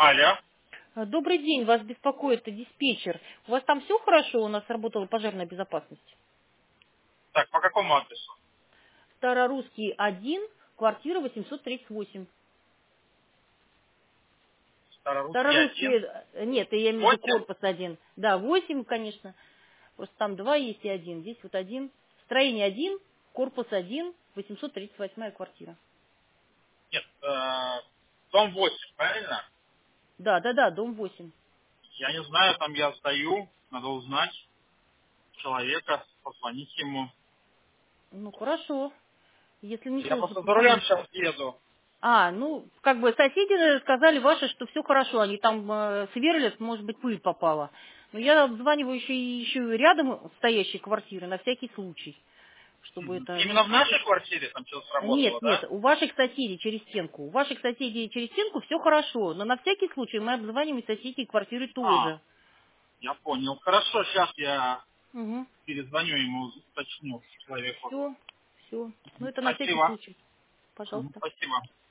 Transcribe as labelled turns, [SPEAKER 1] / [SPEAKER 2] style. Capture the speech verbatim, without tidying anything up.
[SPEAKER 1] Алло.
[SPEAKER 2] Э, Добрый день, вас беспокоит диспетчер. У вас там все хорошо? У нас работала пожарная безопасность.
[SPEAKER 1] Так, по какому адресу?
[SPEAKER 2] Старорусский один, квартира восемьсот тридцать восемь.
[SPEAKER 1] Старорусский
[SPEAKER 2] Старорусский,
[SPEAKER 1] один.
[SPEAKER 2] э, нет, я имею в виду
[SPEAKER 1] восемь.
[SPEAKER 2] корпус один. Да, восемь, конечно. Просто там два есть и один. Здесь вот один. Строение один, корпус один, восемьсот тридцать восьмая квартира.
[SPEAKER 1] Нет, э, дом восемь, правильно?
[SPEAKER 2] Да, да, да, дом восемь.
[SPEAKER 1] Я не знаю, там я сдаю, надо узнать человека, позвонить ему.
[SPEAKER 2] Ну, хорошо. Если не
[SPEAKER 1] Я
[SPEAKER 2] сложно,
[SPEAKER 1] просто за рулем
[SPEAKER 2] позвоните.
[SPEAKER 1] сейчас еду.
[SPEAKER 2] А, ну, как бы соседи сказали ваши, что все хорошо, они там э, сверлят, может быть, пыль попала. Но я обзваниваю еще и еще и рядом стоящие квартиры на всякий случай, чтобы
[SPEAKER 1] Мгм.
[SPEAKER 2] это...
[SPEAKER 1] Именно в нашей квартире там что-то
[SPEAKER 2] Нет,
[SPEAKER 1] сработало,
[SPEAKER 2] нет,
[SPEAKER 1] да?
[SPEAKER 2] у ваших соседей через стенку. У ваших соседей через стенку все хорошо, но на всякий случай мы обзваниваем соседей квартиры
[SPEAKER 1] А,
[SPEAKER 2] тоже.
[SPEAKER 1] я понял. Хорошо, сейчас я
[SPEAKER 2] Угу.
[SPEAKER 1] перезвоню ему, уточню человеку.
[SPEAKER 2] Все, все. Ну,
[SPEAKER 1] Мгм.
[SPEAKER 2] это на всякий
[SPEAKER 1] Спасибо.
[SPEAKER 2] случай.
[SPEAKER 1] Мгм.
[SPEAKER 2] Пожалуйста.
[SPEAKER 1] Спасибо.